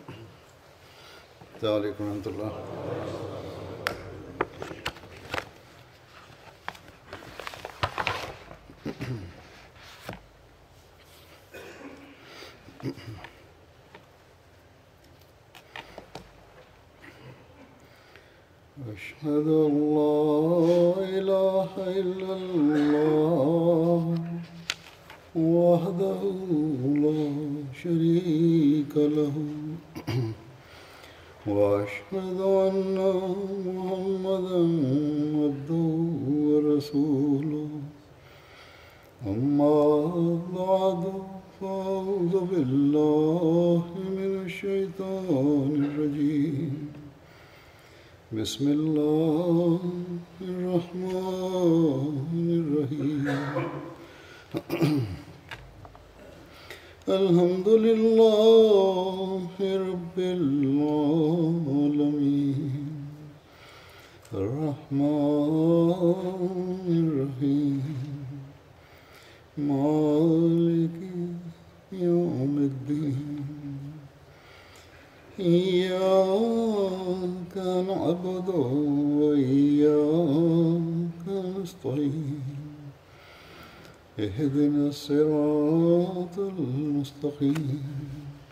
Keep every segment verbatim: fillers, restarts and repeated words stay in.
السلام عليكم ورحمة الله. أشهد أن لا إله إلا الله وحده لا شريك له وأشهد أن محمدا عبده ورسوله أما بعد فأعوذ بالله من الشيطان الرجيم بسم الله الرحمن الرحيم الحمد لله رب العالمين الرحمن الرحيم مالك يوم الدين إياك نعبد وإياك نستعين اهدنا الصراط المستقيم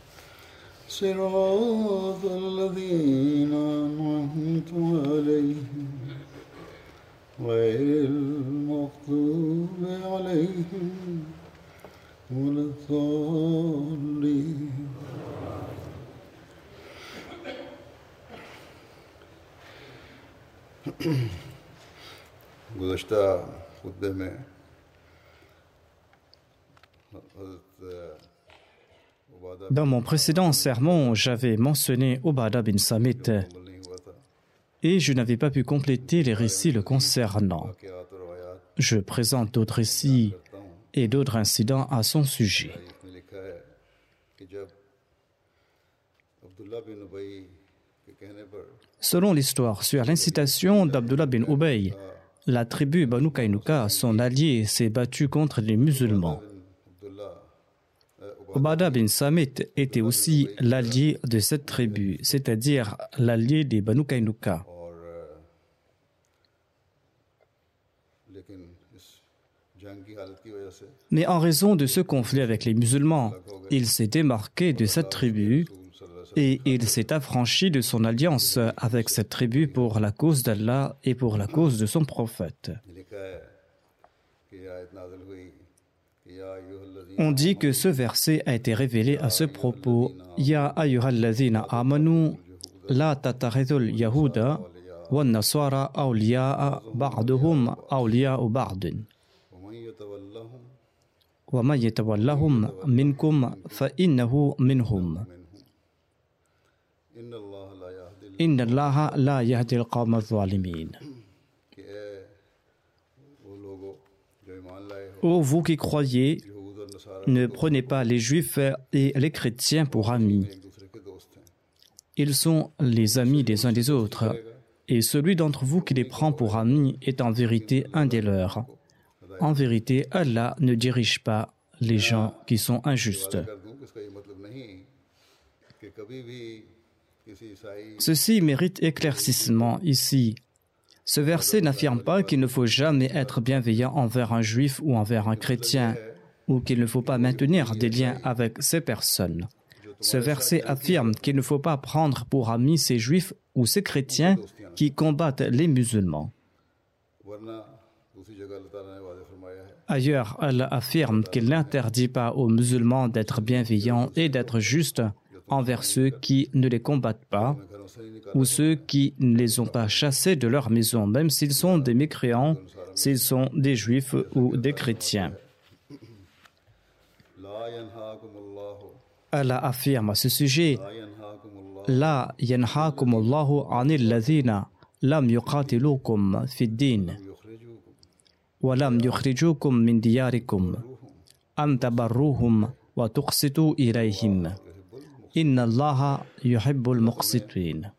صراط الذين أنعمت عليهم غير المغضوب عليهم ولا الضالين. गुज़श्ता खुतबे में Dans mon précédent sermon, j'avais mentionné Ubadah bin Samit et je n'avais pas pu compléter les récits le concernant. Je présente d'autres récits et d'autres incidents à son sujet. Selon l'histoire, sur l'incitation d'Abdullah bin Ubay, la tribu Banu Kaynuka, son allié, s'est battue contre les musulmans. Ubadah bin Samit était aussi l'allié de cette tribu, c'est-à-dire l'allié des Banu Kaynuka. Mais en raison de ce conflit avec les musulmans, il s'est démarqué de cette tribu et il s'est affranchi de son alliance avec cette tribu pour la cause d'Allah et pour la cause de son prophète. On dit que ce verset a été révélé à ce propos. Ya ayyuhalladhina amanu la tattakhidhul yahuda wan nasara awliya'a ba'duhum awliya'u ba'din wa man yatawallahum minkum fa innahu minhum inna Allaha la yahdi al-qawma adh-dhalimin. Ô vous qui croyez, ne prenez pas les Juifs et les chrétiens pour amis. Ils sont les amis des uns des autres, et celui d'entre vous qui les prend pour amis est en vérité un des leurs. En vérité, Allah ne dirige pas les gens qui sont injustes. Ceci mérite éclaircissement ici. Ce verset n'affirme pas qu'il ne faut jamais être bienveillant envers un juif ou envers un chrétien, ou qu'il ne faut pas maintenir des liens avec ces personnes. Ce verset affirme qu'il ne faut pas prendre pour amis ces juifs ou ces chrétiens qui combattent les musulmans. Ailleurs, Allah affirme qu'il n'interdit pas aux musulmans d'être bienveillants et d'être justes envers ceux qui ne les combattent pas ou ceux qui ne les ont pas chassés de leur maison, même s'ils sont des mécréants, s'ils sont des juifs ou des chrétiens. Allah affirme à ce sujet: La yanhaakumullahu anil ladhina lam yuqatilukum fid din wa lam yukhrijukum min diyarikum an tabarruhum wa tuqsitu ilayhim. Inna Allaha yuhibbul muqsitin.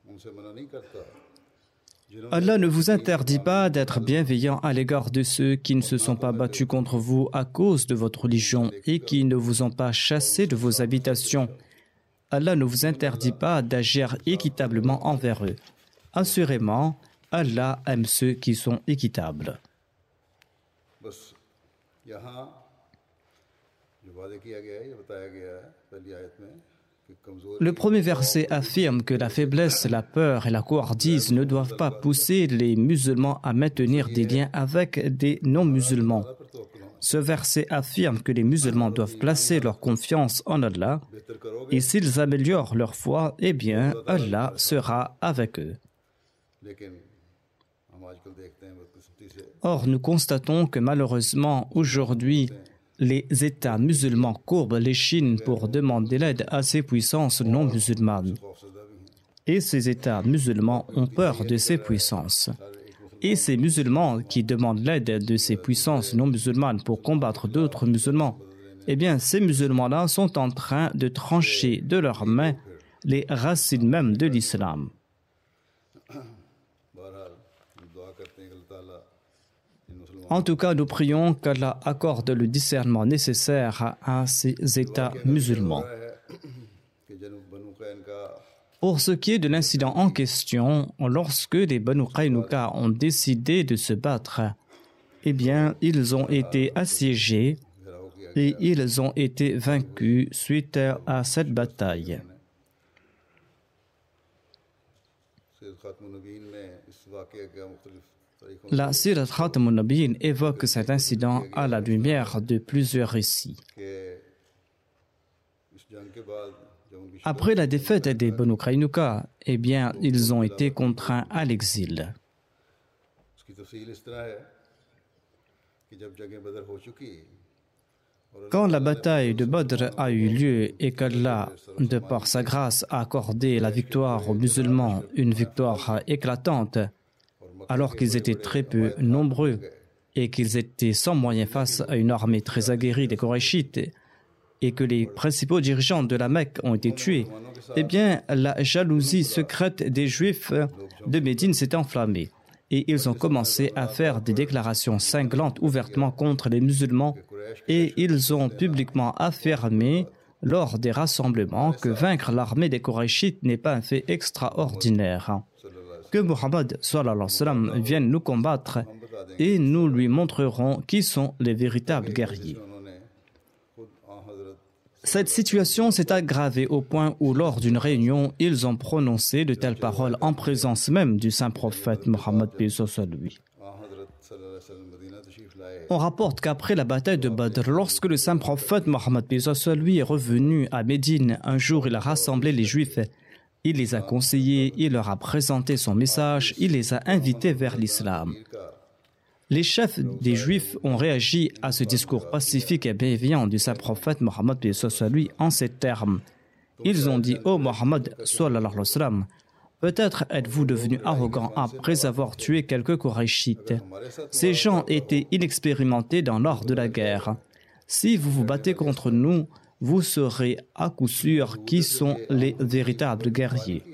Allah ne vous interdit pas d'être bienveillant à l'égard de ceux qui ne se sont pas battus contre vous à cause de votre religion et qui ne vous ont pas chassé de vos habitations, Allah ne vous interdit pas d'agir équitablement envers eux. Assurément, Allah aime ceux qui sont équitables. बस यहाँ जो वादे किया गया है ये बताया गया है पहली आयत में कि कमजोर Le premier verset affirme que la faiblesse, la peur et la couardise ne doivent pas pousser les musulmans à maintenir des liens avec des non-musulmans. Ce verset affirme que les musulmans doivent placer leur confiance en Allah et s'ils améliorent leur foi, eh bien, Allah sera avec eux. लेकिन हम आजकल देखते हैं बदकिस्मती से Or, nous constatons que malheureusement, aujourd'hui, les États musulmans courbent l'échine pour demander l'aide à ces puissances non musulmanes. खौफजदा भी हैं Et ces États musulmans ont peur de ces puissances. Et ces musulmans qui demandent l'aide de ces puissances non musulmanes pour combattre d'autres musulmans, eh bien, ces musulmans-là sont en train de trancher de leurs mains les racines même de l'islam. बहरहाल हम दुआ करते हैं कि अल्लाह ताला इन मुसलमानों En tout cas, nous prions qu'Allah accorde le discernement nécessaire à ces États musulmans. है कि जनूब बनु कैनका Pour ce qui est de l'incident en question, lorsque les Banu Qaynuqa ont décidé de se battre, eh bien, ils ont été assiégés घेराव किया et ils ont été vaincus suite à cette bataille. Syed खातमुन नबीन ने इस वाक़ये का मुख्तलिफ तरीक़ों La Sirat Khatam al-Nabiyyin évoque cet incident à la lumière de plusieurs récits. के इस जंग के बाद जब उनकी Après la défaite des Banu Qaynuqa, eh bien, ils ont été contraints à l'exil. उसकी तफसील इस तरह है कि जब जंग बदर हो चुकी Quand la bataille de Badr a eu lieu et qu'Allah, de par sa grâce, a accordé la victoire aux musulmans, une victoire éclatante, alors qu'ils étaient très peu nombreux et qu'ils étaient sans moyens face à une armée très aguerrie des Korachites et que les principaux dirigeants de la Mecque ont été tués, eh bien, la jalousie secrète des Juifs de Médine s'est enflammée et ils ont commencé à faire des déclarations cinglantes ouvertement contre les musulmans et ils ont publiquement affirmé lors des rassemblements que vaincre l'armée des Korachites n'est pas un fait extraordinaire. Que Muhammad sallallahu alayhi wa sallam vienne nous combattre et nous lui montrerons qui sont les véritables guerriers. उन्होंने खुद आ हजरत Cette situation s'est aggravée au point où lors d'une réunion, ils ont prononcé de telles paroles en présence même du saint prophète Mohammed paix soit lui. आ हजरत सल्लल्लाहु अलैहि वसल्लम मदीना तशरीफ लाए On rapporte qu'après la bataille de Badr, lorsque le saint prophète Mohammed paix soit lui est revenu à Médine, un jour il a rassemblé les Juifs. Il les a conseillés, il leur a présenté son message, il les a invités vers l'islam. Les chefs des Juifs ont réagi à ce discours pacifique et bienveillant du saint prophète Mohammed paix soit lui en ces termes. Ils ont dit: Ô Mohammed sallallahu alayhi wa sallam, peut-être êtes-vous devenu arrogant après avoir tué quelques Korachites. Ces gens étaient inexpérimentés dans l'art de la guerre. Si vous vous battez contre nous, vous saurez à coup sûr qui sont les véritables guerriers.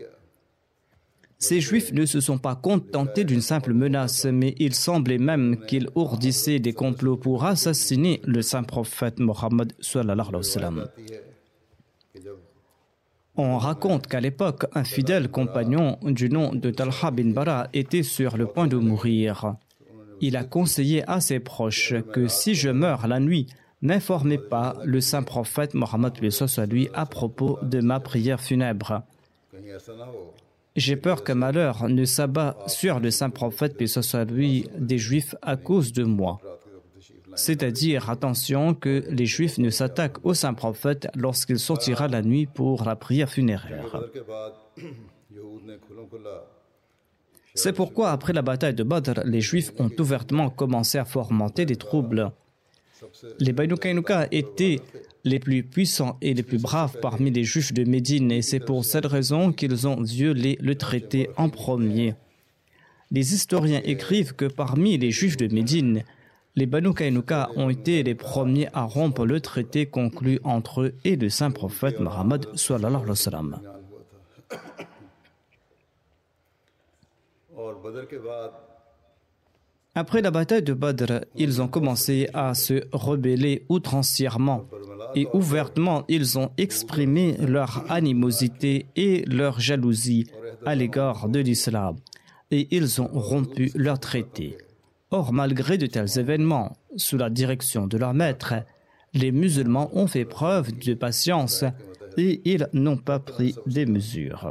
Ces Juifs ne se sont pas contentés d'une simple menace, mais il semblait même qu'ils ourdissaient des complots pour assassiner le saint prophète Mohammed sallallahu alayhi wa sallam. कि जब On raconte qu'à l'époque, un fidèle compagnon du nom de Talha bin Bara était sur le point de mourir. Il a conseillé à ses proches que si je meurs la nuit, n'informez pas le saint prophète Mohammed paix soit lui à propos de ma prière funèbre. कहीं ऐसा ना हो J'ai peur qu'un malheur ne s'abat sur le saint prophète paix soit lui des Juifs à cause de moi. रात के वक्त तशरीफ लाए C'est-à-dire, attention, que les Juifs ne s'attaquent au saint prophète lorsqu'il sortira la nuit pour la prière funéraire. बदर के बाद यहूद ने खुल्लम खुल्ला C'est pourquoi, après la bataille de Badr, les Juifs ont ouvertement commencé à fomenter des troubles. Les Banu Qaynuqa étaient les plus puissants et les plus braves parmi les Juifs de Médine, et c'est pour cette raison qu'ils ont violé le traité en premier. Les historiens écrivent que parmi les Juifs de Médine, les Banu Qaynuqa ont été les premiers à rompre le traité conclu entre eux et le saint prophète Mohammed sallallahu alayhi wa sallam. बयान हुआ था और बदर के बाद Après la bataille de Badr, ils ont commencé à se rebeller outrancièrement et ouvertement ils ont exprimé leur animosité et leur jalousie à l'égard de l'islam et ils ont rompu leur traité. Or, malgré de tels événements, sous la direction de leur maître, les musulmans ont fait preuve de patience et ils n'ont pas pris des mesures.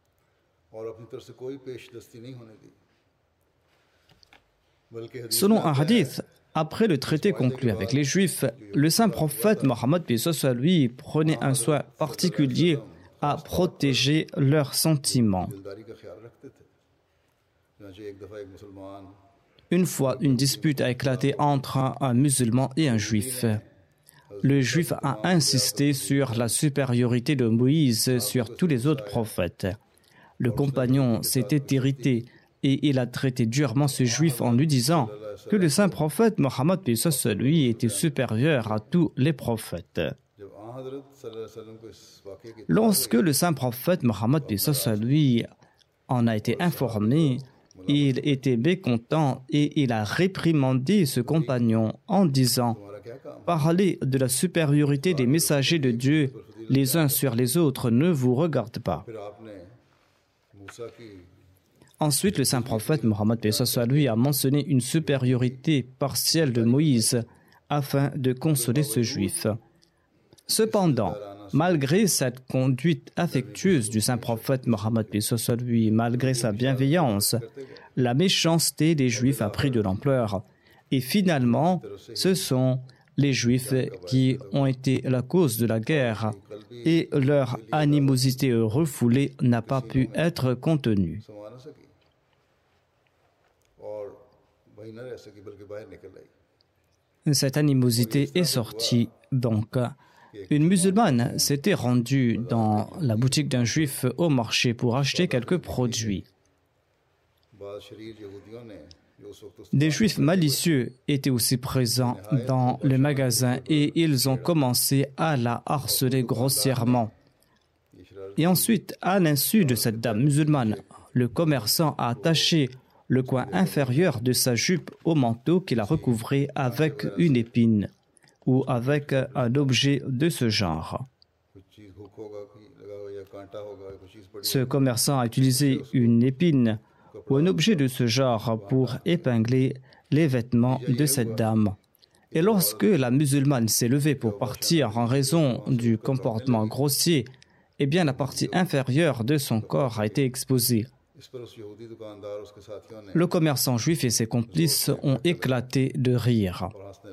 Selon un hadith, après le traité conclu avec les Juifs, le saint prophète Mohammed lui prenait un soin particulier à protéger leurs sentiments. Une fois, une dispute a éclaté entre un musulman et un juif. Le juif a insisté sur la supériorité de Moïse sur tous les autres prophètes. Le compagnon s'était irrité et il a traité durement ce juif en lui disant que le saint prophète Mohammed lui était supérieur à tous les prophètes. Lorsque le saint prophète Mohammed lui en a été informé, il était mécontent et il a réprimandé ce compagnon en disant « Parler de la supériorité des messagers de Dieu les uns sur les autres ne vous regarde pas. » Ensuite, le saint prophète Mohammed lui a mentionné une supériorité partielle de Moïse afin de consoler ce juif. Cependant, malgré cette conduite affectueuse du saint prophète Mohammed lui, malgré sa bienveillance, la méchanceté des Juifs a pris de l'ampleur. Et finalement, ce sont les Juifs qui ont été la cause de la guerre et leur animosité refoulée n'a pas pu être contenue. Cette animosité est sortie donc. Une musulmane s'était rendue dans la boutique d'un juif au marché pour acheter quelques produits. Des juifs malicieux étaient aussi présents dans le magasin et ils ont commencé à la harceler grossièrement. Et ensuite, à l'insu de cette dame musulmane, le commerçant a attaché le coin inférieur de sa jupe au manteau qu'il a recouvré avec une épine ou avec un objet de ce genre. Ce commerçant a utilisé une épine ou un objet de ce genre pour épingler les vêtements de cette dame. Et lorsque la musulmane s'est levée pour partir en raison du comportement grossier, eh bien la partie inférieure de son corps a été exposée. Le commerçant juif et ses complices ont éclaté de rire.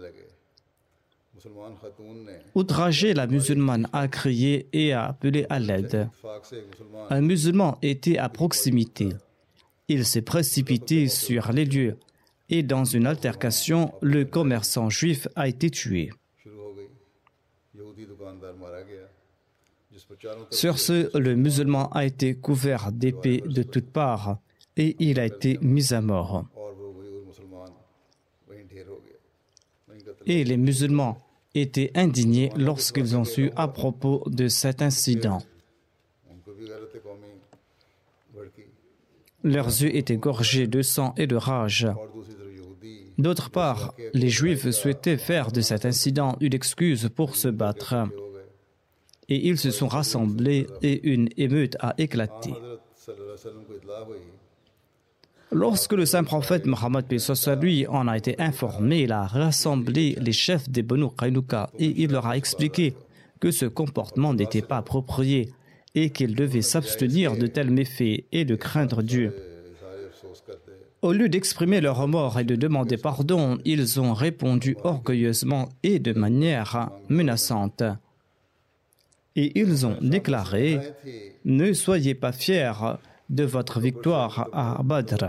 Outragée, la musulmane a crié et a appelé à l'aide. Un musulman était à proximité. Il s'est précipité sur les lieux et dans une altercation, le commerçant juif a été tué. Sur ce, le musulman a été couvert d'épées de toutes parts et il a été mis à mort. Et les musulmans étaient indignés lorsqu'ils ont su à propos de cet incident. Leurs yeux étaient gorgés de sang et de rage. D'autre part, les Juifs souhaitaient faire de cet incident une excuse pour se battre. Et ils se sont rassemblés et une émeute a éclaté. Lorsque le saint prophète Mohammed lui en a été informé, il a rassemblé les chefs des Banu Qaynuqa et il leur a expliqué que ce comportement n'était pas approprié et qu'ils devaient s'abstenir de tels méfaits et de craindre Dieu. Au lieu d'exprimer leur remords et de demander pardon, ils ont répondu orgueilleusement et de manière menaçante. Et ils ont déclaré « Ne soyez pas fiers de votre victoire à Badr.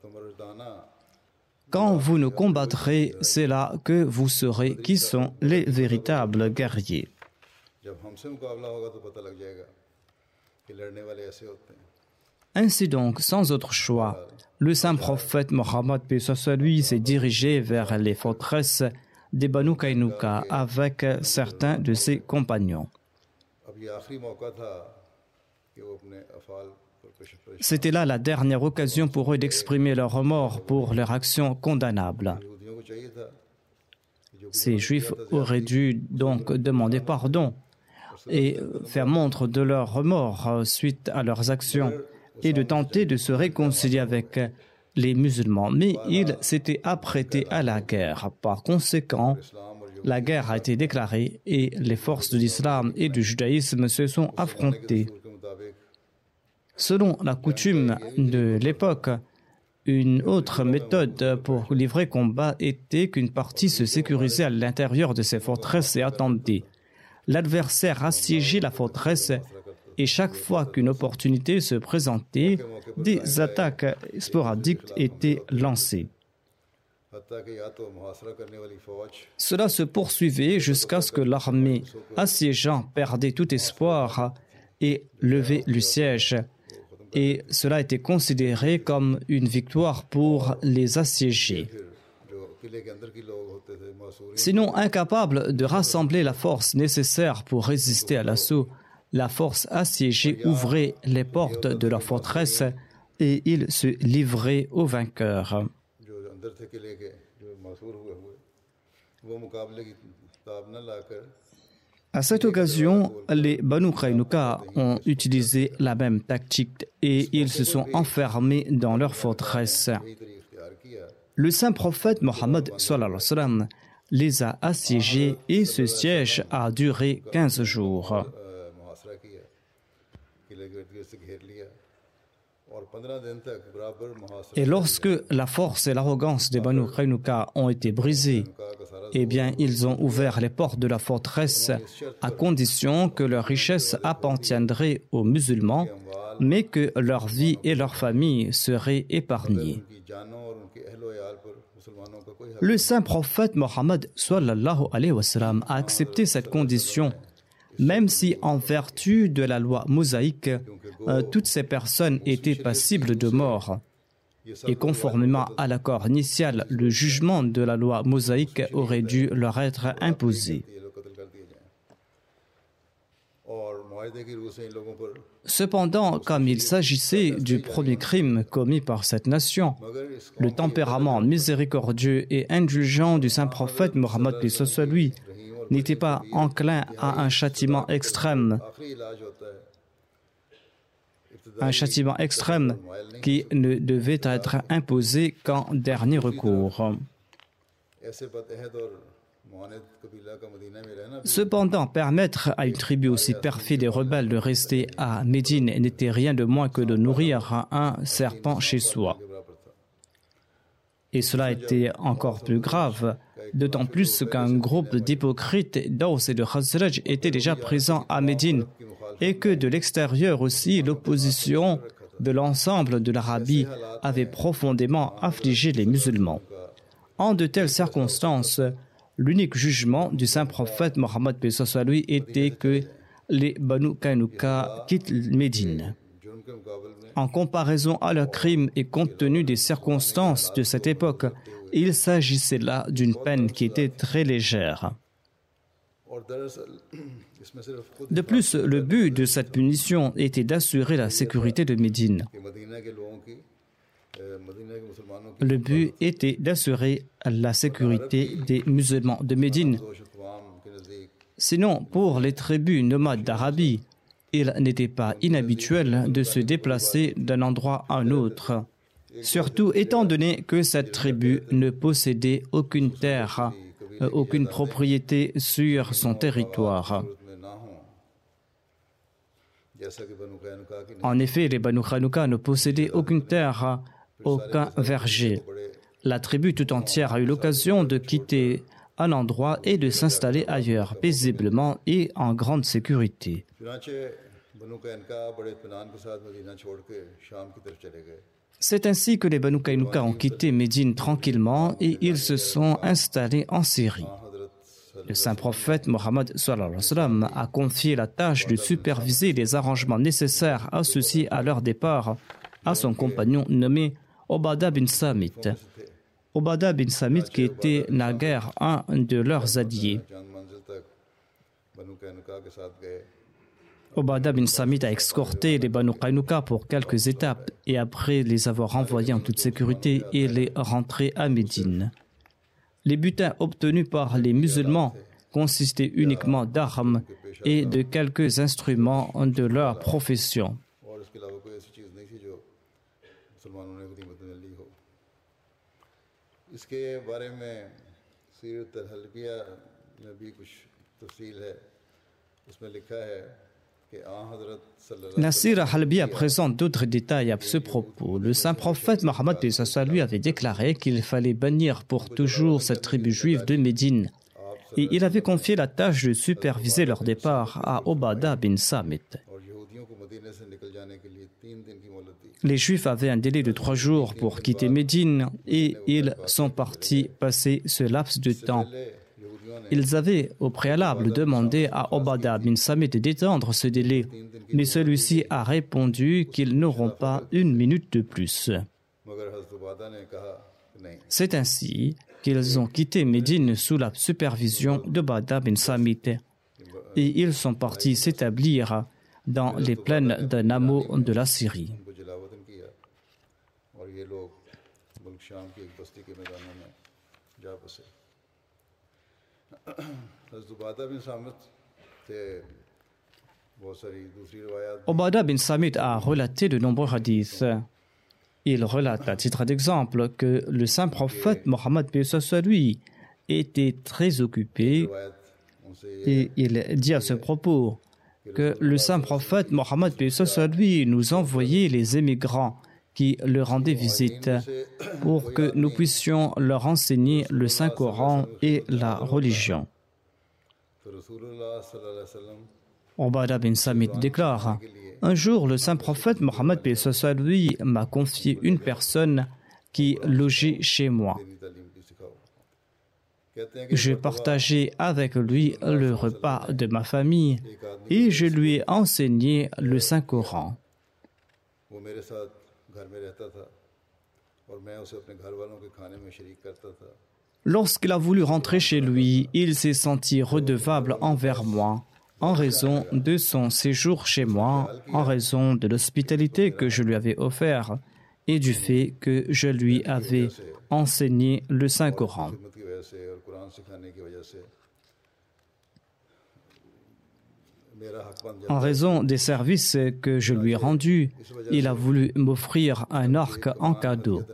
Quand vous nous combattrez, c'est là que vous saurez qui sont les véritables guerriers. » Ainsi donc, sans autre choix, le saint prophète Mohammed lui s'est dirigé vers les forteresses des Banu Qaynuqa avec certains de ses compagnons. C'était là la dernière occasion pour eux d'exprimer leur remords pour leur action condamnable. Ces Juifs auraient dû donc demander pardon et faire montre de leur remords suite à leurs actions et de tenter de se réconcilier avec les musulmans. Mais ils s'étaient apprêtés à la guerre. Par conséquent, la guerre a été déclarée et les forces de l'islam et du judaïsme se sont affrontées. Selon la coutume de l'époque, une autre méthode pour livrer combat était qu'une partie se sécurisait à l'intérieur de ses forteresses et attendait. L'adversaire assiégeait la forteresse et chaque fois qu'une opportunité se présentait, des attaques sporadiques étaient lancées. Cela se poursuivait jusqu'à ce que l'armée assiégeant perdait tout espoir et levait le siège. Et cela était considéré comme une victoire pour les assiégés. Sinon, incapable de rassembler la force nécessaire pour résister à l'assaut, la force assiégée ouvrait les portes de leur forteresse et ils se livraient aux vainqueurs. À cette occasion, les Banu Qaynuqa ont utilisé la même tactique et ils se sont enfermés dans leur forteresse. Le saint prophète Mohammed sallallahu alayhi wa sallam les a assiégés et ce siège a duré quinze jours. Et lorsque la force et l'arrogance des Banu Qaynuqa ont été brisées, eh bien, ils ont ouvert les portes de la forteresse à condition que leur richesse appartiendrait aux musulmans, mais que leur vie et leur famille seraient épargnées. Le saint prophète Mohammed sallallahu alayhi wa sallam a accepté cette condition, même si en vertu de la loi mosaïque, euh, toutes ces personnes étaient passibles de mort. Et conformément à l'accord initial, le jugement de la loi mosaïque aurait dû leur être imposé. Cependant, comme il s'agissait du premier crime commis par cette nation, le tempérament miséricordieux et indulgent du saint prophète Mohammed paix soit lui n'était pas enclin à un châtiment extrême, un châtiment extrême qui ne devait être imposé qu'en dernier recours. Cependant, permettre à une tribu aussi perfide et rebelle de rester à Médine n'était rien de moins que de nourrir un serpent chez soi. Et cela était encore plus grave, d'autant plus qu'un groupe d'hypocrites d'Aws et de Khazraj était déjà présent à Médine et que de l'extérieur aussi, l'opposition de l'ensemble de l'Arabie avait profondément affligé les musulmans. En de telles circonstances, l'unique jugement du saint prophète Mohammed paix soit lui était que les Banu Qaynuqa quittent Médine. En comparaison à leurs crimes et compte tenu des circonstances de cette époque, il s'agissait là d'une peine qui était très légère. De plus, le but de cette punition était d'assurer la sécurité de Médine. Le but était d'assurer la sécurité des musulmans de Médine. Sinon, pour les tribus nomades d'Arabie, il n'était pas inhabituel de se déplacer d'un endroit à un autre, surtout étant donné que cette tribu ne possédait aucune terre, aucune propriété sur son territoire. En effet, les Banu Qaynuqa ne possédaient aucune terre, aucun verger. La tribu tout entière a eu l'occasion de quitter un endroit et de s'installer ailleurs, paisiblement et en grande sécurité. C'est ainsi que les Banu Qaynuqa ont quitté Médine tranquillement et ils se sont installés en Syrie. Le saint prophète Mohammed sallallahu alayhi wa sallam a confié la tâche de superviser les arrangements nécessaires associés à leur départ à son compagnon nommé Obada bin Samit. Obada bin Samit qui était naguère un de leurs alliés. Obada bin Samit a escorté les Banu Qaynuqa pour quelques étapes et après les avoir renvoyés en toute sécurité, il est rentré à Médine. Les butins obtenus par les musulmans consistaient uniquement d'armes et de quelques instruments de leur profession. La Sira Halbiya présente d'autres détails à ce propos. Le saint prophète Mohammed lui avait déclaré qu'il fallait bannir pour toujours cette tribu juive de Médine. Et il avait confié la tâche de superviser leur départ à Obada bin Samit. Les Juifs avaient un délai de trois jours pour quitter Médine et ils sont partis passer ce laps de temps. Ils avaient au préalable demandé à Obada bin Samit d'étendre ce délai, mais celui-ci a répondu qu'ils n'auront pas une minute de plus. C'est ainsi qu'ils ont quitté Médine sous la supervision d'Obada bin Samit et ils sont partis s'établir dans les plaines de Namo de la Syrie. Obada bin Samit a relaté de nombreux hadiths. Il relate à titre d'exemple que le saint prophète Mohammed lui était très occupé et il dit à ce propos que le saint prophète Mohammed lui nous envoyait les émigrants qui leur rendaient visite pour que nous puissions leur enseigner le Saint-Coran et la religion. Obada bin Samit déclare: un jour, le saint prophète Mohammed lui m'a confié une personne qui logeait chez moi. Je partageais avec lui le repas de ma famille et je lui ai enseigné le Saint-Coran. Lorsqu'il a voulu rentrer chez lui, il s'est senti redevable envers moi en raison de son séjour chez moi, en raison de l'hospitalité que je lui avais offerte et du fait que je lui avais enseigné le Saint-Coran. En raison des services que je lui ai rendus, il a voulu m'offrir un arc en cadeau.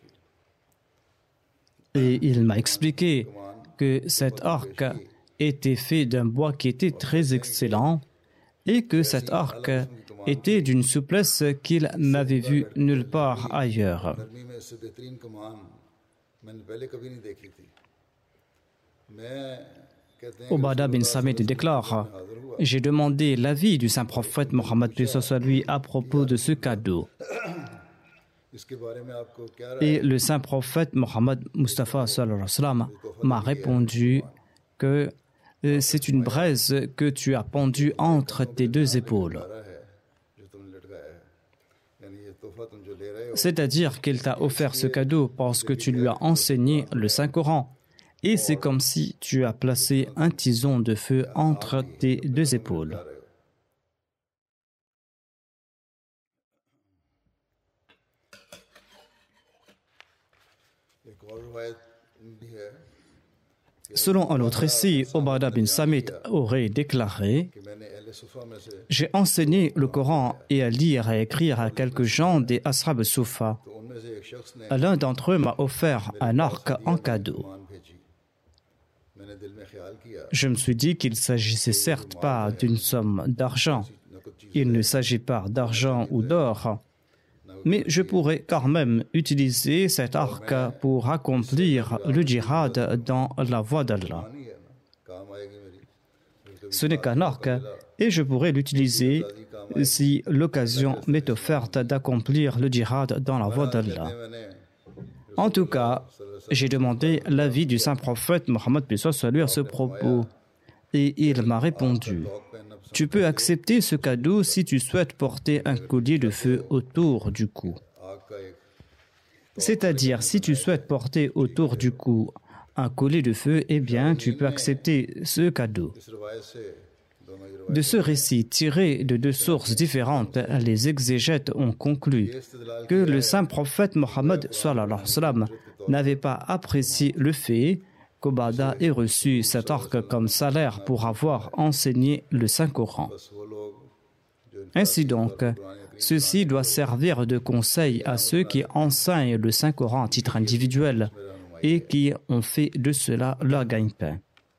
Et il m'a expliqué que cet arc était fait d'un bois qui était très excellent et que cet arc était d'une souplesse qu'il n'avait vue nulle part ailleurs. Obada bin Samit déclare: j'ai demandé l'avis du saint prophète Mohammed lui à propos de ce cadeau. Et le saint prophète Mohammed Mustafa m'a répondu que c'est une braise que tu as pendue entre tes deux épaules. C'est-à-dire qu'il t'a offert ce cadeau parce que tu lui as enseigné le Saint-Coran. Et c'est comme si tu as placé un tison de feu entre tes deux épaules. Selon un autre récit, Obada bin Samit aurait déclaré: j'ai enseigné le Coran et à lire et à écrire à quelques gens des Ashab Soufa. L'un d'entre eux m'a offert un arc en cadeau. Je me suis dit qu'il ne s'agissait certes pas d'une somme d'argent. Il ne s'agit pas d'argent ou d'or. Mais je pourrais quand même utiliser cet arc pour accomplir le djihad dans la voie d'Allah. Ce n'est qu'un arc et je pourrais l'utiliser si l'occasion m'est offerte d'accomplir le djihad dans la voie d'Allah. En tout cas, j'ai demandé l'avis du saint prophète Mohammed à ce propos et il m'a répondu: tu peux accepter ce cadeau si tu souhaites porter un collier de feu autour du cou. C'est-à-dire, si tu souhaites porter autour du cou un collier de feu, eh bien, tu peux accepter ce cadeau. De ce récit, tiré de deux sources différentes, les exégètes ont conclu que le saint prophète Mohammed sallallahu alayhi wa sallam n'avait pas apprécié le fait qu'Obada ait reçu cet arc comme salaire pour avoir enseigné le Saint-Coran. Ainsi donc, ceci doit servir de conseil à ceux qui enseignent le Saint-Coran à titre individuel et qui ont fait de cela leur gagne-pain.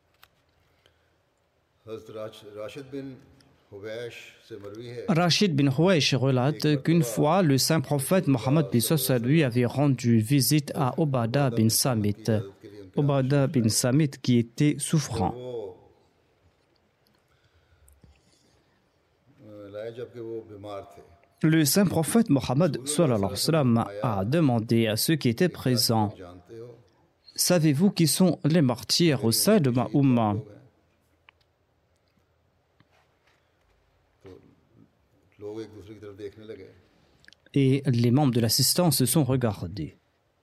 Rachid bin Huwaish relate qu'une fois, le saint prophète Mohammed lui avait rendu visite à Obada bin Samit. Obada bin Samit qui était souffrant. Le saint prophète Mohammed a demandé à ceux qui étaient présents: savez-vous qui sont les martyrs au sein de ma Ummah? Et les membres de l'assistance se sont regardés.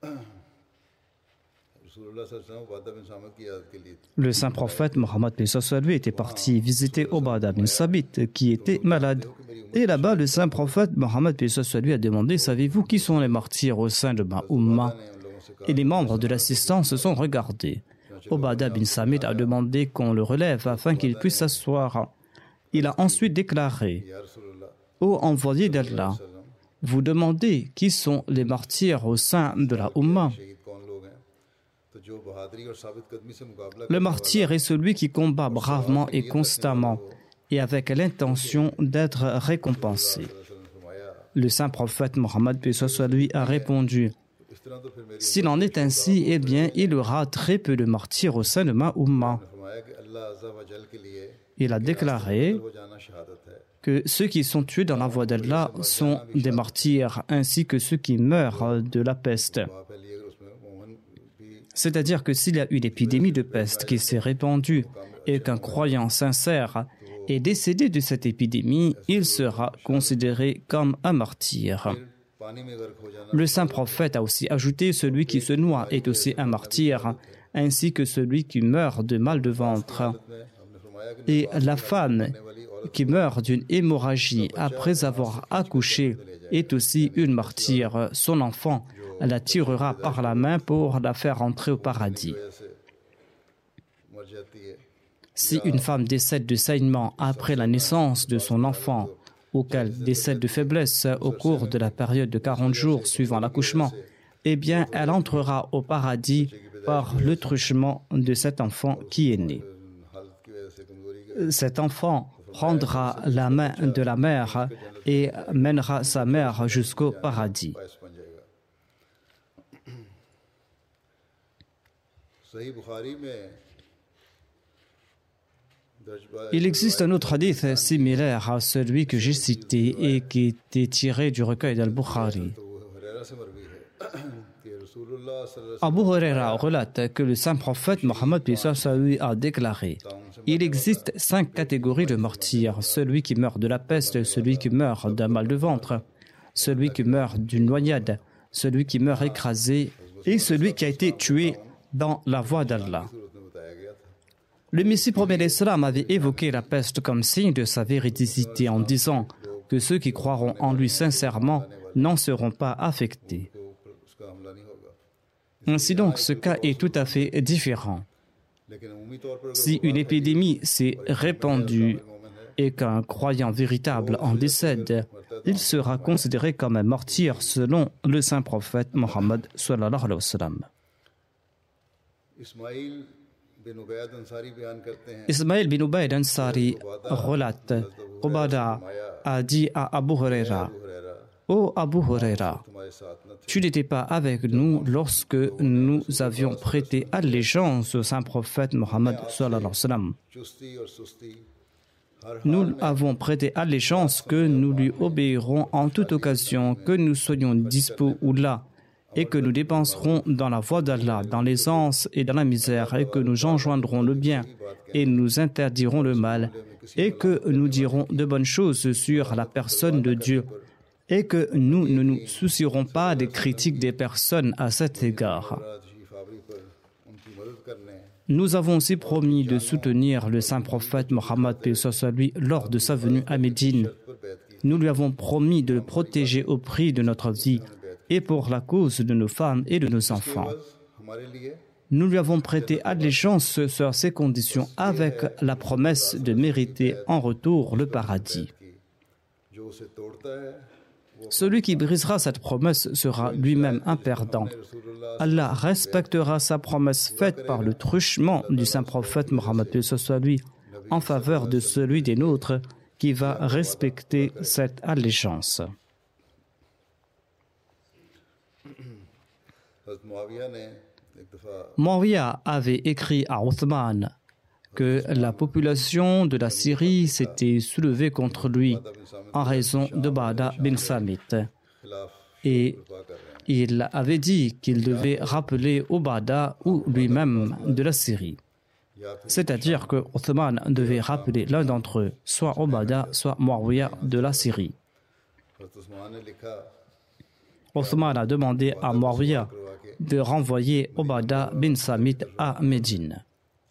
Le saint prophète Mohammed lui était parti visiter Obada bin Samit qui était malade. Et là-bas, le saint prophète Mohammed lui a demandé: savez-vous qui sont les martyrs au sein de ma Ummah? Et les membres de l'assistance se sont regardés. Obada bin Samit a demandé qu'on le relève afin qu'il puisse s'asseoir. Il a ensuite déclaré: ô envoyé d'Allah, vous demandez qui sont les martyrs au sein de la Ummah. Le martyr est celui qui combat bravement et constamment et avec l'intention d'être récompensé. Le saint prophète Mohammed lui a répondu: s'il en est ainsi, eh bien, il y aura très peu de martyrs au sein de ma Ummah. Il a déclaré que ceux qui sont tués dans la voie d'Allah sont des martyrs, ainsi que ceux qui meurent de la peste. C'est-à-dire que s'il y a eu l'épidémie de peste qui s'est répandue et qu'un croyant sincère est décédé de cette épidémie, il sera considéré comme un martyr. Le saint prophète a aussi ajouté: celui qui se noie est aussi un martyr, ainsi que celui qui meurt de mal de ventre. Et la femme qui meurt d'une hémorragie après avoir accouché est aussi une martyre. Son enfant la tirera par la main pour la faire entrer au paradis. Si une femme décède de saignement après la naissance de son enfant, ou qu'elle décède de faiblesse au cours de la période de quarante jours suivant l'accouchement, eh bien, elle entrera au paradis par le truchement de cet enfant qui est né. Cet enfant prendra la main de la mère et mènera sa mère jusqu'au paradis. Il existe un autre hadith similaire à celui que j'ai cité et qui était tiré du recueil d'Al-Bukhari. Abu Huraira relate que le saint prophète Mohammed a déclaré: il existe cinq catégories de martyrs: celui qui meurt de la peste, celui qui meurt d'un mal de ventre, celui qui meurt d'une noyade, celui qui meurt écrasé et celui qui a été tué dans la voie d'Allah. Le Messie premier l'Islam avait évoqué la peste comme signe de sa véridicité en disant que ceux qui croiront en lui sincèrement n'en seront pas affectés. Ainsi donc, ce cas est tout à fait différent. Si une épidémie s'est répandue et qu'un croyant véritable en décède, il sera considéré comme un martyr selon le saint prophète Mohammed sallallahu alayhi wa sallam. Ismaël bin Ubayd Ansari relate: Obada a dit à Abu Huraira: ô Abu Huraira, tu n'étais pas avec nous lorsque nous avions prêté allégeance au saint prophète Mohammed sallallahu alayhi wa sallam. Nous avons prêté allégeance que nous lui obéirons en toute occasion, que nous soyons dispos ou là, et que nous dépenserons dans la voie d'Allah, dans l'aisance et dans la misère, et que nous enjoindrons le bien et nous interdirons le mal, et que nous dirons de bonnes choses sur la personne de Dieu, et que nous ne nous soucierons pas des critiques des personnes à cet égard. Nous avons aussi promis de soutenir le saint prophète Mohammed paix soit lui lors de sa venue à Médine. Nous lui avons promis de le protéger au prix de notre vie et pour la cause de nos femmes et de nos enfants. Nous lui avons prêté allégeance sur ces conditions avec la promesse de mériter en retour le paradis. Celui qui brisera cette promesse sera lui-même un perdant. Allah respectera sa promesse faite par le truchement du saint prophète Mohammed paix soit lui en faveur de celui des nôtres qui va respecter cette allégeance. Muawiyah avait écrit à Uthman que la population de la Syrie s'était soulevée contre lui en raison d'Ubadah bin Samit. Et il avait dit qu'il devait rappeler Ubadah ou lui-même de la Syrie. C'est-à-dire que Uthman devait rappeler l'un d'entre eux, soit Ubadah, soit Muawiyah de la Syrie. Uthman a demandé à Muawiyah de renvoyer Ubadah bin Samit à Médine.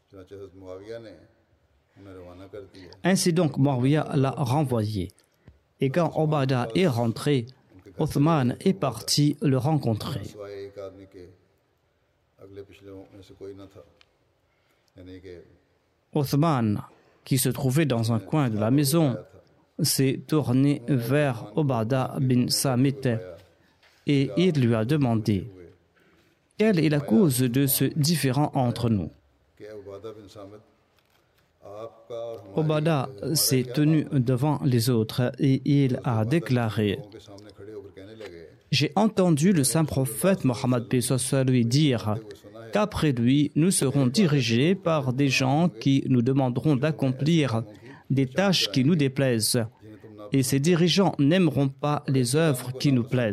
Ainsi donc, Muawiyah l'a renvoyé. Et quand Ubadah est rentré, Uthman est parti le rencontrer. Uthman, qui se trouvait dans un coin de la maison, s'est tourné vers Ubadah bin Samit et il lui a demandé « Quelle est la cause de ce différend entre nous ?» Ubadah s'est tenu devant les autres et il a déclaré « J'ai entendu le saint prophète Mohammed paix soit lui dire qu'après lui, nous serons dirigés par des gens qui nous demanderont d'accomplir des tâches qui nous déplaisent. Et ces dirigeants n'aimeront pas les œuvres qui nous plaisent. »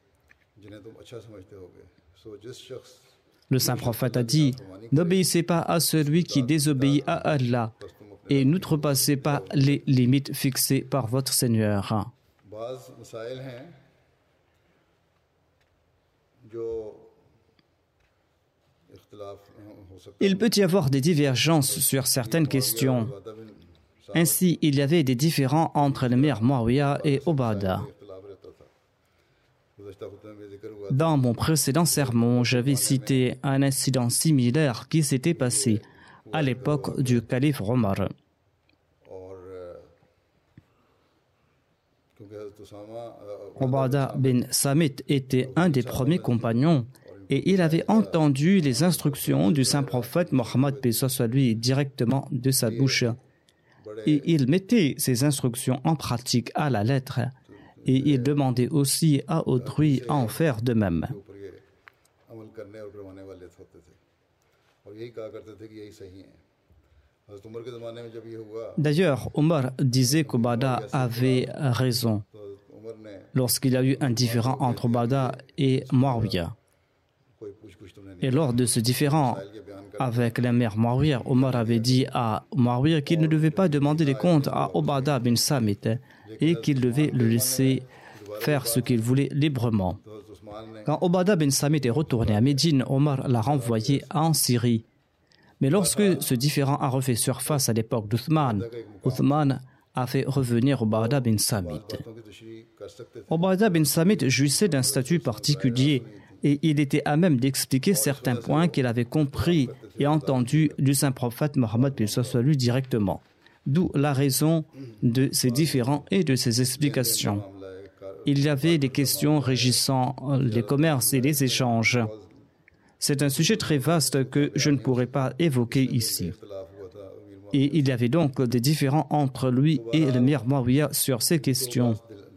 Le saint prophète a dit « N'obéissez pas à celui qui désobéit à Allah et n'outrepassez pas les limites fixées par votre Seigneur. » Il peut y avoir des divergences sur certaines questions. Ainsi, il y avait des différends entre l'émir Muawiyah et Ubadah. Dans mon précédent sermon, j'avais cité un incident similaire qui s'était passé à l'époque du calife Omar. Ubadah bin Samit était un des premiers compagnons et il avait entendu les instructions du saint prophète Mohammed paix soit lui directement de sa bouche. Et il mettait ces instructions en pratique à la lettre et il demandait aussi à autrui à en faire de même. D'ailleurs, Omar disait qu'Ubadah avait raison lorsqu'il y a eu un différend entre Ubadah et Muawiyah. Et lors de ce différend avec l'émir Muawiyah, Omar avait dit à Muawiyah qu'il ne devait pas demander des comptes à Ubadah bin Samit et qu'il devait le laisser faire ce qu'il voulait librement. Quand Ubadah bin Samit est retourné à Médine, Omar l'a renvoyé en Syrie. Mais lorsque ce différend a refait surface à l'époque d'Uthman, Uthman a fait revenir Ubadah bin Samit. Ubadah bin Samit jouissait d'un statut particulier et il était à même d'expliquer certains points qu'il avait compris et entendus du saint prophète Mohammed paix soit lui directement. D'où la raison de ces différends et de ces explications. Il y avait des questions régissant les commerces et les échanges. C'est un sujet très vaste que je ne pourrais pas évoquer ici. Et il y avait donc des différends entre lui et l'émir Muawiyah sur ces questions.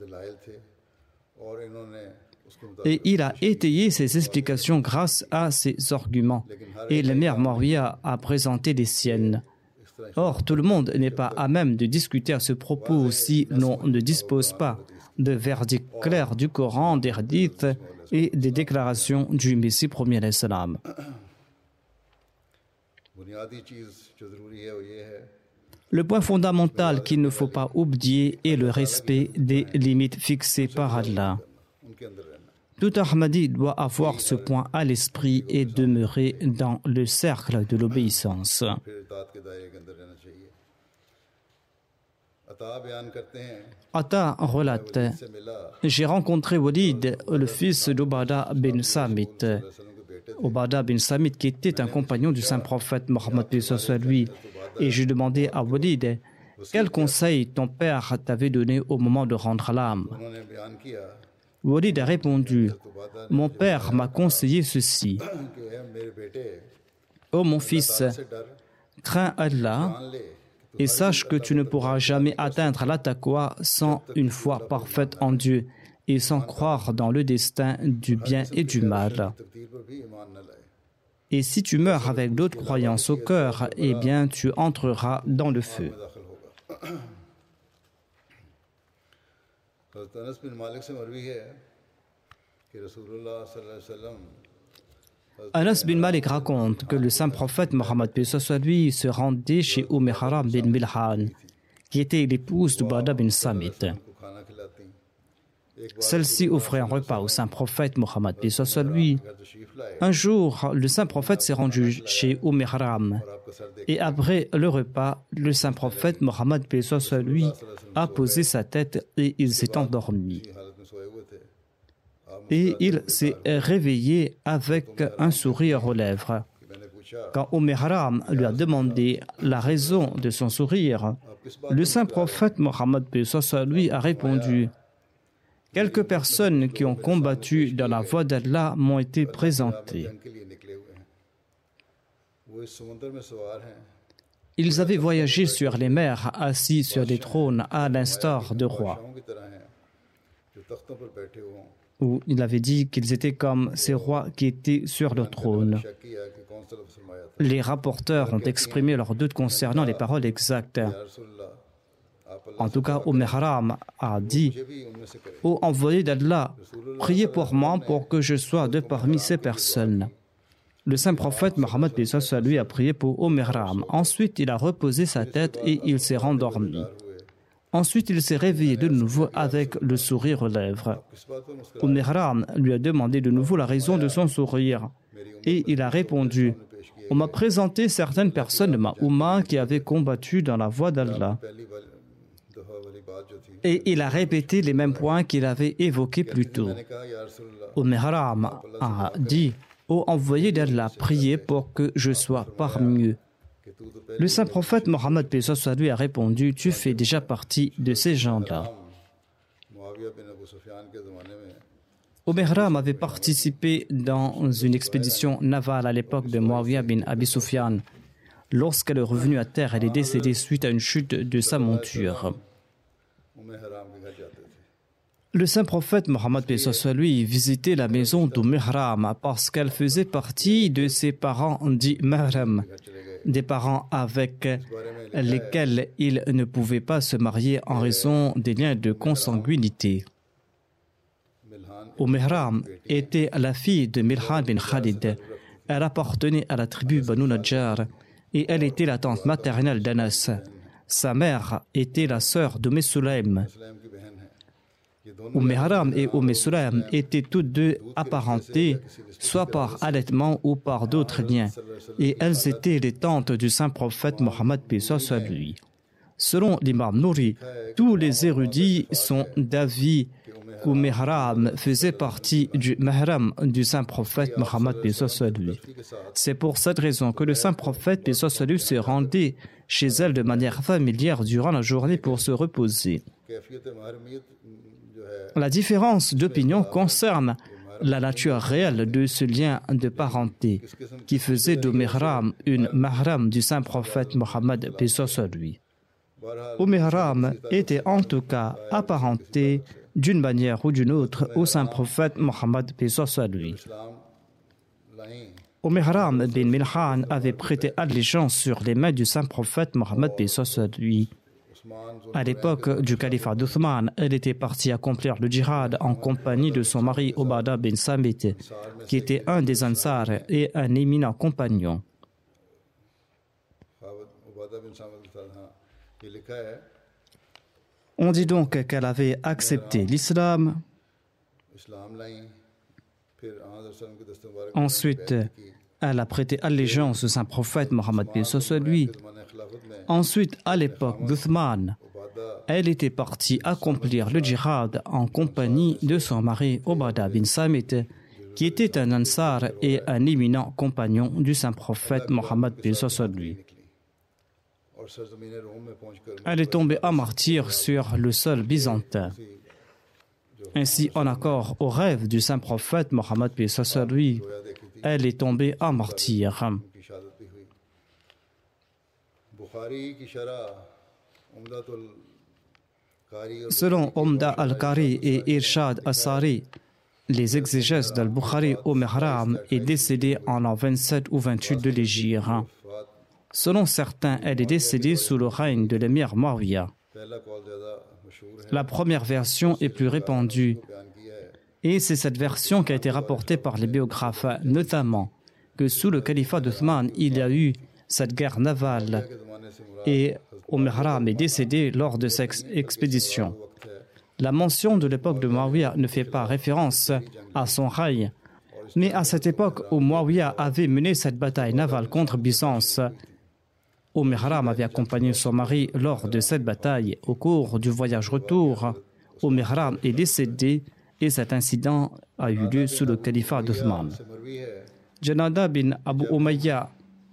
Et il a étayé ses explications grâce à ses arguments. Et l'émir Muawiyah a présenté les siennes. Or, tout le monde n'est pas à même de discuter à ce propos si l'on ne dispose pas de verdicts clairs du Coran, des hadiths et des déclarations du Messie premier alayhi salam. Le point fondamental qu'il ne faut pas oublier est le respect des limites fixées par Allah. Tout Ahmadi doit avoir ce point à l'esprit et demeurer dans le cercle de l'obéissance. Atta relate: j'ai rencontré Walid, le fils d'Obada bin Samit. Obada bin Samit, qui était un compagnon du saint prophète Mohammed soit lui, et je demandais à Walid: quel conseil ton père t'avait donné au moment de rendre l'âme? Walid a répondu: mon père m'a conseillé ceci. Ô mon fils, crains Allah et sache que tu ne pourras jamais atteindre la taqwa sans une foi parfaite en Dieu et sans croire dans le destin du bien et du mal. Et si tu meurs avec d'autres croyances au cœur, eh bien tu entreras dans le feu. Anas bin Malik raconte que le saint prophète Mohammed lui se rendait chez Umm Haram bin Milhan, qui était l'épouse d'Ubada bin Samit. Celle-ci offrait un repas au saint prophète Mohammed lui. Un jour, le saint prophète s'est rendu chez Umm Haram, et après le repas, le saint prophète Mohammed lui a posé sa tête et il s'est endormi. Et il s'est réveillé avec un sourire aux lèvres. Quand Umm Haram lui a demandé la raison de son sourire, le saint prophète Mohammed lui a répondu: quelques personnes qui ont combattu dans la voie d'Allah m'ont été présentées. Ils avaient voyagé sur les mers, assis sur des trônes à l'instar de rois. Où il avait dit qu'ils étaient comme ces rois qui étaient sur le trône. Les rapporteurs ont exprimé leurs doutes concernant les paroles exactes. En tout cas, Umm Haram a dit: ô envoyé d'Allah, priez pour moi pour que je sois de parmi ces personnes. Le saint prophète Mohammed lui a prié pour Umm Haram. Ensuite, il a reposé sa tête et il s'est rendormi. Ensuite, il s'est réveillé de nouveau avec le sourire aux lèvres. Umm Haram lui a demandé de nouveau la raison de son sourire. Et il a répondu: on m'a présenté certaines personnes de ma Oumma qui avaient combattu dans la voie d'Allah. Et il a répété les mêmes points qu'il avait évoqués plus tôt. Umm Haram a dit: ô envoyé d'Allah, priez pour que je sois parmi eux. Le saint prophète Mohammed lui a répondu: tu fais déjà partie de ces gens-là. Umm Haram avait participé dans une expédition navale à l'époque de Muawiyah bin Abi Sufyan. Lorsqu'elle est revenue à terre, elle est décédée suite à une chute de sa monture. Le saint prophète Mohammed lui visitait la maison d'Umm Haram parce qu'elle faisait partie de ses parents dits mahram, des parents avec lesquels il ne pouvait pas se marier en raison des liens de consanguinité. Umm Haram était la fille de Milhan bin Khalid. Elle appartenait à la tribu Banu Najjar et elle était la tante maternelle d'Anas. Sa mère était la sœur d'Umm Sulaim. Umm Haram et Umm Sulaim étaient toutes deux apparentées, soit par allaitement ou par d'autres liens, et elles étaient les tantes du saint prophète Mohammed sur lui. Selon l'imam Nouri, tous les érudits sont d'avis qu'Umm Haram faisait partie du mahram du saint prophète Mohammed sur lui. C'est pour cette raison que le saint prophète sur lui se rendait chez elle de manière familière durant la journée pour se reposer. La différence d'opinion concerne la nature réelle de ce lien de parenté qui faisait d'Umm Haram une mahram du saint prophète Mohammed sur lui. Umm Haram était en tout cas apparentée d'une manière ou d'une autre au saint prophète Mohammed sur lui. Umm Haram bin Milhan avait prêté allégeance sur les mains du saint prophète Mohammed sur lui. À l'époque du califat d'Uthman, elle était partie accomplir le djihad en compagnie de son mari Obada bin Samit, qui était un des Ansar et un éminent compagnon. On dit donc qu'elle avait accepté l'islam Ensuite, elle a prêté allégeance au saint prophète Mohammed paix soit lui. Ensuite, à l'époque d'Uthman, elle était partie accomplir le djihad en compagnie de son mari Ubadah bin Samit, qui était un ansar et un éminent compagnon du saint prophète Mohammed paix soit lui. Elle est tombée en martyr sur le sol byzantin. Ainsi, en accord au rêve du saint prophète Mohammed paix soit lui, elle est tombée en martyr. Selon Omda al-Qari et Irshad al-Sari, les exégèses d'Al-Bukhari au Mihram est décédée en l'an vingt-sept ou vingt-huit de l'Hégire. Selon certains, elle est décédée sous le règne de l'émir Muawiyah. La première version est plus répandue, et c'est cette version qui a été rapportée par les biographes, notamment que sous le califat d'Othman, il y a eu cette guerre navale, et Mihram est décédé lors de cette expédition. La mention de l'époque de Muawiyah ne fait pas référence à son règne, mais à cette époque où Muawiyah avait mené cette bataille navale contre Byzance, Mihram avait accompagné son mari lors de cette bataille. Au cours du voyage retour, Mihram est décédé et cet incident a eu lieu sous le califat d'Othman. Janada bin Abu Umayya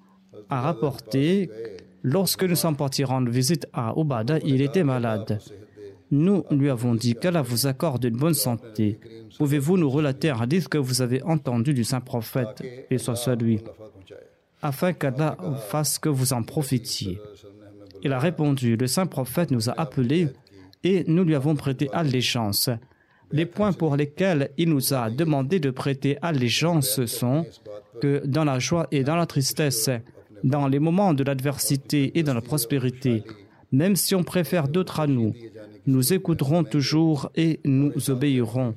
a rapporté: lorsque nous sommes partis rendre visite à Ubadah, il était malade. Nous lui avons dit qu'Allah vous accorde une bonne santé. Pouvez-vous nous relater un hadith que vous avez entendu du saint prophète, et soit soit lui, afin qu'Allah fasse que vous en profitiez? Il a répondu: le saint prophète nous a appelés et nous lui avons prêté allégeance. Les points pour lesquels il nous a demandé de prêter allégeance sont que dans la joie et dans la tristesse, dans les moments de l'adversité et dans la prospérité, même si on préfère d'autres à nous, nous écouterons toujours et nous obéirons.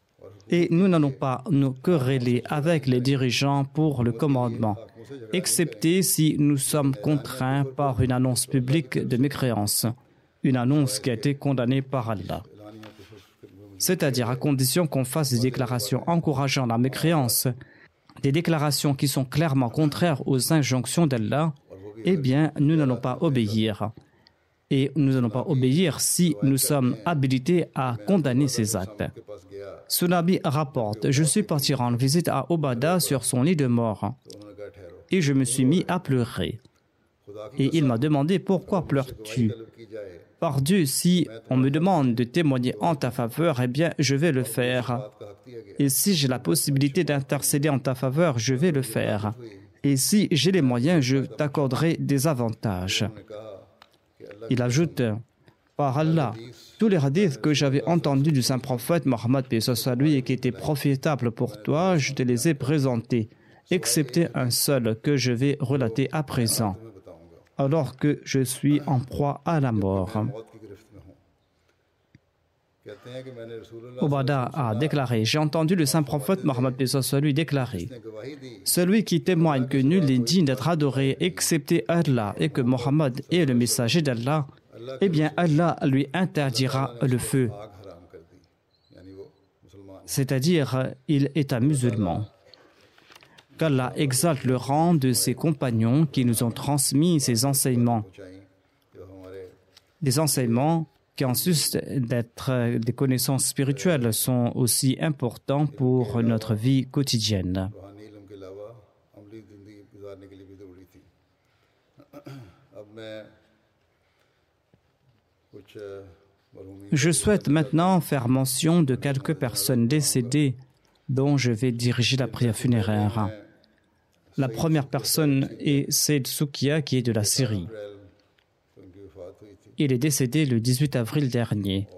Et nous n'allons pas nous quereller avec les dirigeants pour le commandement, excepté si nous sommes contraints par une annonce publique de mécréance, une annonce qui a été condamnée par Allah. C'est-à-dire à condition qu'on fasse des déclarations encourageant la mécréance, des déclarations qui sont clairement contraires aux injonctions d'Allah, eh bien, nous n'allons pas obéir. Et nous n'allons pas obéir si nous sommes habilités à condamner ces actes. Sunabi rapporte: je suis parti rendre visite à Ubadah sur son lit de mort et je me suis mis à pleurer. Et il m'a demandé: pourquoi pleures-tu? Par Dieu, si on me demande de témoigner en ta faveur, eh bien, je vais le faire. Et si j'ai la possibilité d'intercéder en ta faveur, je vais le faire. Et si j'ai les moyens, je t'accorderai des avantages. Il ajoute: par Allah, tous les hadiths que j'avais entendus du saint prophète Mohammed paix soit lui et qui étaient profitables pour toi, je te les ai présentés, excepté un seul que je vais relater à présent, alors que je suis en proie à la mort. Ubadah a déclaré: j'ai entendu le saint prophète Mohammed paix soit lui déclarer: celui qui témoigne que nul n'est digne d'être adoré excepté Allah et que Mohammed est le messager d'Allah, eh bien Allah lui interdira le feu. C'est-à-dire, il est un musulman. Qu'Allah exalte le rang de ses compagnons qui nous ont transmis ces enseignements. Des enseignements qui, en sus d'être des connaissances spirituelles, sont aussi importants pour notre vie quotidienne. Je souhaite maintenant faire mention de quelques personnes décédées dont je vais diriger la prière funéraire. La première personne est Saïd Soukia, qui est de la Syrie. Il est décédé le dix-huit avril dernier.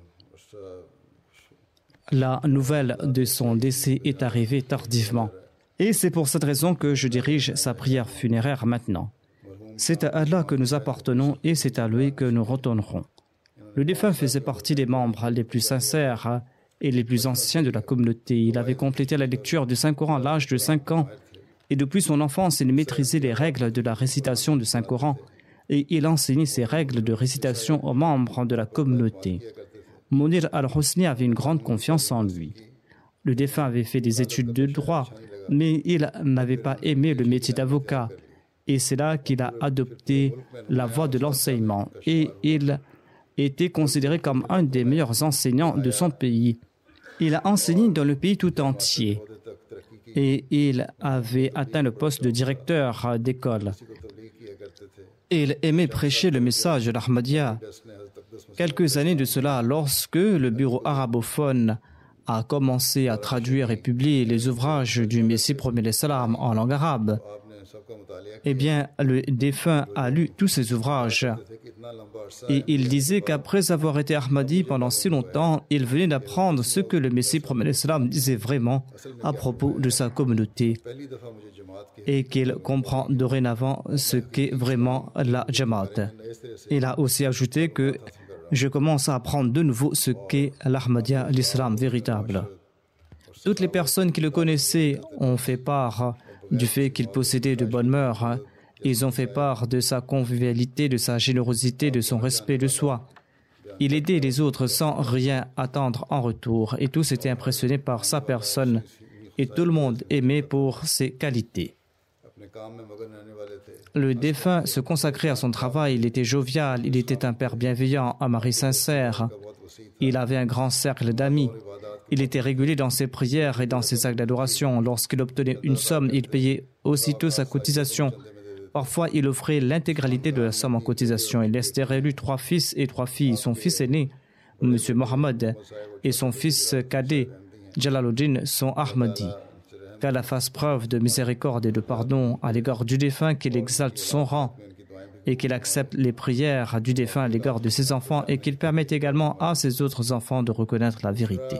La nouvelle de son décès est arrivée tardivement. Et c'est pour cette raison que je dirige sa prière funéraire maintenant. C'est à Allah que nous appartenons et c'est à lui que nous retournerons. Le défunt faisait partie des membres les plus sincères et les plus anciens de la communauté. Il avait complété la lecture du Saint-Coran à l'âge de cinq ans et depuis son enfance, il maîtrisait les règles de la récitation du Saint-Coran et il enseignait ces règles de récitation aux membres de la communauté. Mounir al-Husni avait une grande confiance en lui. Le défunt avait fait des études de droit, mais il n'avait pas aimé le métier d'avocat. Et c'est là qu'il a adopté la voie de l'enseignement. Et il était considéré comme un des meilleurs enseignants de son pays. Il a enseigné dans le pays tout entier. Et il avait atteint le poste de directeur d'école. Il aimait prêcher le message de l'Ahmadiyya. Quelques années de cela, lorsque le bureau arabophone a commencé à traduire et publier les ouvrages du Messie premier salam en langue arabe, eh bien, le défunt a lu tous ces ouvrages. Et il disait qu'après avoir été Ahmadi pendant si longtemps, il venait d'apprendre ce que le Messie premier salam disait vraiment à propos de sa communauté et qu'il comprend dorénavant ce qu'est vraiment la Jamaat. Il a aussi ajouté que je commence à apprendre de nouveau ce qu'est l'Ahmadiyya, l'islam véritable. Toutes les personnes qui le connaissaient ont fait part du fait qu'il possédait de bonnes mœurs. Ils ont fait part de sa convivialité, de sa générosité, de son respect de soi. Il aidait les autres sans rien attendre en retour et tous étaient impressionnés par sa personne et tout le monde aimait pour ses qualités. Le défunt se consacrait à son travail, il était jovial, il était un père bienveillant, un mari sincère. Il avait un grand cercle d'amis. Il était régulier dans ses prières et dans ses actes d'adoration. Lorsqu'il obtenait une somme, il payait aussitôt sa cotisation. Parfois, il offrait l'intégralité de la somme en cotisation. Il laissait derrière lui trois fils et trois filles. Son fils aîné, M. Mohammed, et son fils cadet, Jalaluddin, sont Ahmadi. Qu'Allah fasse preuve de miséricorde et de pardon à l'égard du défunt, qu'il exalte son rang et qu'il accepte les prières du défunt à l'égard de ses enfants et qu'il permette également à ses autres enfants de reconnaître la vérité.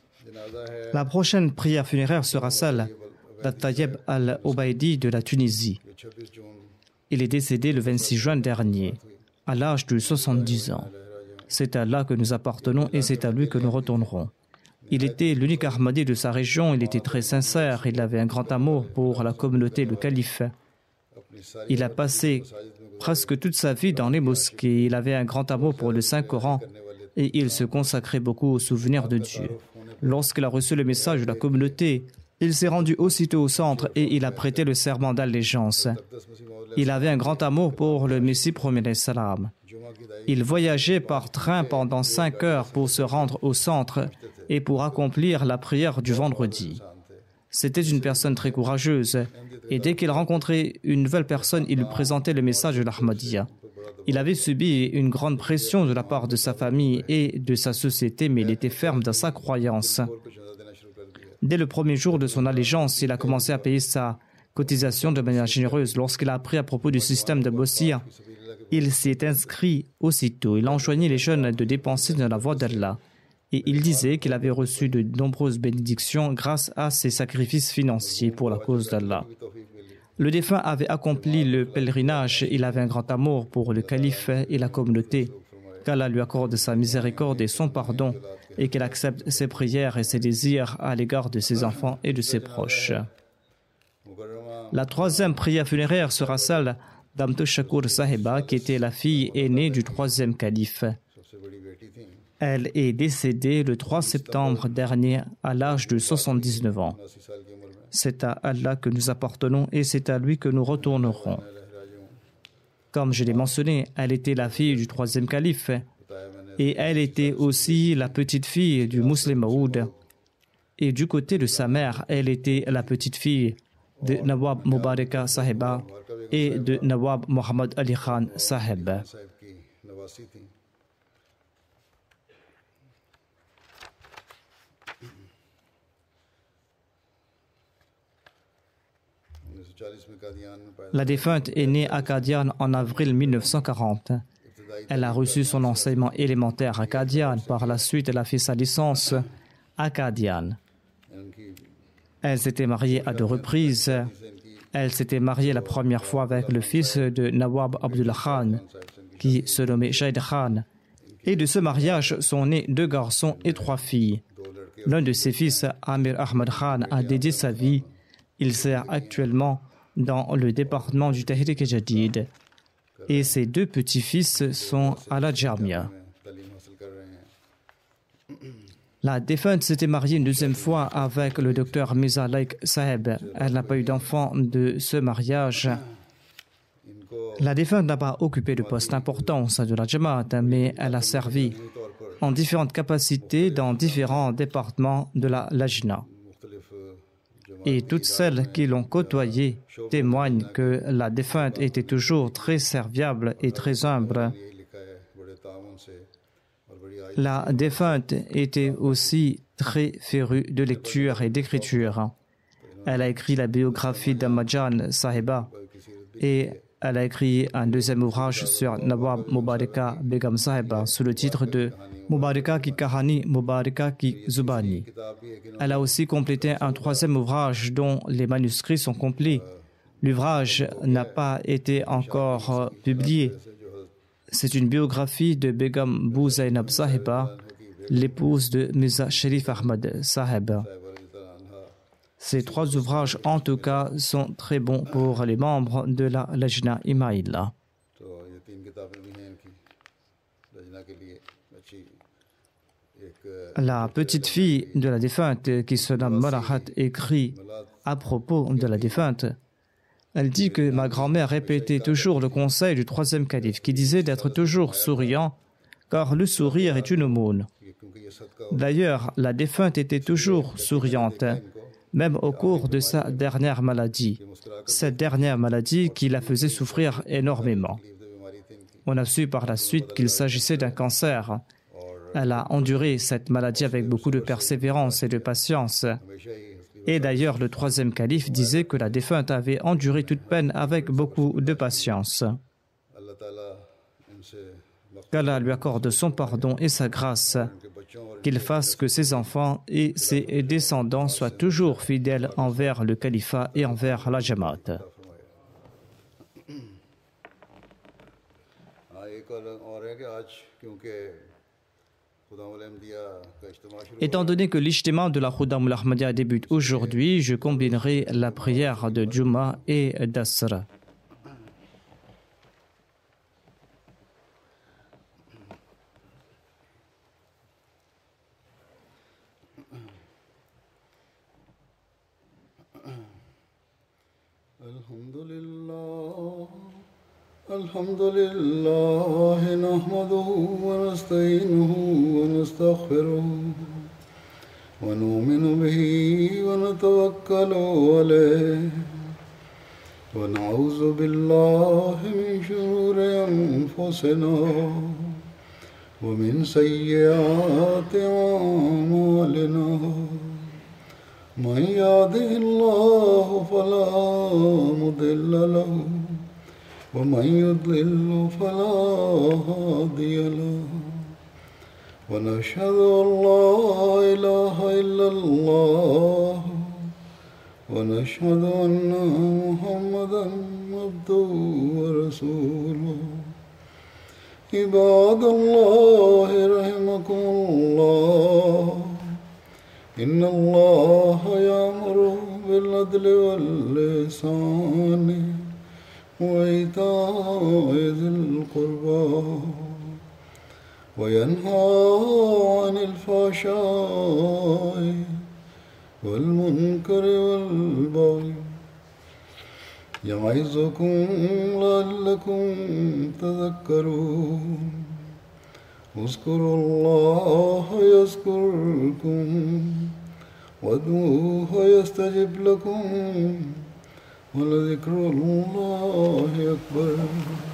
La prochaine prière funéraire sera celle d'At-Tayyib al-Obaidi de la Tunisie. Il est décédé le vingt-six juin dernier, à l'âge de soixante-dix ans. C'est à Allah que nous appartenons et c'est à lui que nous retournerons. Il était l'unique Ahmadi de sa région, il était très sincère, il avait un grand amour pour la communauté, le calife. Il a passé presque toute sa vie dans les mosquées, il avait un grand amour pour le Saint-Coran et il se consacrait beaucoup au souvenir de Dieu. Lorsqu'il a reçu le message de la communauté, il s'est rendu aussitôt au centre et il a prêté le serment d'allégeance. Il avait un grand amour pour le Messie premier salam. Il voyageait par train pendant cinq heures pour se rendre au centre et pour accomplir la prière du vendredi. C'était une personne très courageuse et dès qu'il rencontrait une nouvelle personne, il lui présentait le message de l'Ahmadiyya. Il avait subi une grande pression de la part de sa famille et de sa société, mais il était ferme dans sa croyance. Dès le premier jour de son allégeance, il a commencé à payer sa cotisation de manière généreuse. Lorsqu'il a appris à propos du système de Bossia, il s'est inscrit aussitôt. Il enjoignait les jeunes de dépenser dans la voie d'Allah. Et il disait qu'il avait reçu de nombreuses bénédictions grâce à ses sacrifices financiers pour la cause d'Allah. Le défunt avait accompli le pèlerinage. Il avait un grand amour pour le calife et la communauté. Qu'Allah lui accorde sa miséricorde et son pardon et qu'il accepte ses prières et ses désirs à l'égard de ses enfants et de ses proches. La troisième prière funéraire sera celle d'Amtu Shakur Sahiba, qui était la fille aînée du troisième calife. Elle est décédée le trois septembre dernier à l'âge de soixante-dix-neuf ans. C'est à Allah que nous appartenons et c'est à lui que nous retournerons. Comme je l'ai mentionné, elle était la fille du troisième calife et elle était aussi la petite fille du Muslim Maoud. Et du côté de sa mère, elle était la petite fille de Nawab Mubaraka Sahiba et de Nawab Muhammad Ali Khan Sahib. La défunte est née à Qadian en avril mille neuf cent quarante. Elle a reçu son enseignement élémentaire à Qadian. Par la suite, elle a fait sa licence à Qadian. Elle s'était mariée à deux reprises. Elle s'était mariée la première fois avec le fils de Nawab Abdullah Khan, qui se nommait Shahid Khan. Et de ce mariage sont nés deux garçons et trois filles. L'un de ses fils, Amir Ahmad Khan, a dédié sa vie. Il sert actuellement dans le département du Tahrik Jadid. Et ses deux petits-fils sont à la Jamia. La défunte s'était mariée une deuxième fois avec le docteur Mirza Laik Saheb. Elle n'a pas eu d'enfant de ce mariage. La défunte n'a pas occupé de poste important au sein de la Jamaat, mais elle a servi en différentes capacités dans différents départements de la Lajna. Et toutes celles qui l'ont côtoyée témoignent que la défunte était toujours très serviable et très humble. La défunte était aussi très férue de lecture et d'écriture. Elle a écrit la biographie d'Ammajan Sahiba et elle a écrit un deuxième ouvrage sur Nawab Mubaraka Begum Sahiba sous le titre de Mubaraka ki Kahani, Mubaraka ki Zubani. Elle a aussi complété un troisième ouvrage dont les manuscrits sont complets. L'ouvrage n'a pas été encore publié. C'est une biographie de Begum Bou Zainab Sahiba, l'épouse de Mirza Sharif Ahmad Saheb. Ces trois ouvrages, en tout cas, sont très bons pour les membres de la Lajna Imaïla. La petite fille de la défunte, qui se nomme Malahat, écrit à propos de la défunte. Elle dit que ma grand-mère répétait toujours le conseil du troisième calife, qui disait d'être toujours souriant, car le sourire est une aumône. D'ailleurs, la défunte était toujours souriante, même au cours de sa dernière maladie, cette dernière maladie qui la faisait souffrir énormément. On a su par la suite qu'il s'agissait d'un cancer. Elle a enduré cette maladie avec beaucoup de persévérance et de patience. Et d'ailleurs, le troisième calife disait que la défunte avait enduré toute peine avec beaucoup de patience. Qu'Allah lui accorde son pardon et sa grâce, qu'il fasse que ses enfants et ses descendants soient toujours fidèles envers le califat et envers la Jamaat. Étant donné que l'ijtima de la Khuddam al-Ahmadiyya débute aujourd'hui, je combinerai la prière de Juma et d'Asr. Alhamdulillah. الحمد لله نحمده ونستعينه ونستغفره ونؤمن به ونتوكل عليه ونعوذ بالله من شرور أنفسنا ومن سيئات أعمالنا من يهده الله فلا مضل له ومن يضلل فلا هادي له ونشهد أن لا إله إلا الله ونشهد أن محمدا عبده ورسوله عباد الله رحمكم الله إن الله يأمر بالعدل والإحسان وإيتاء ذي القربى وينهى عن الفحشاء والمنكر والبغي يعظكم لعلكم تذكرون اذكروا الله يذكركم وادعوه يستجب لكم ولذكر الله أكبر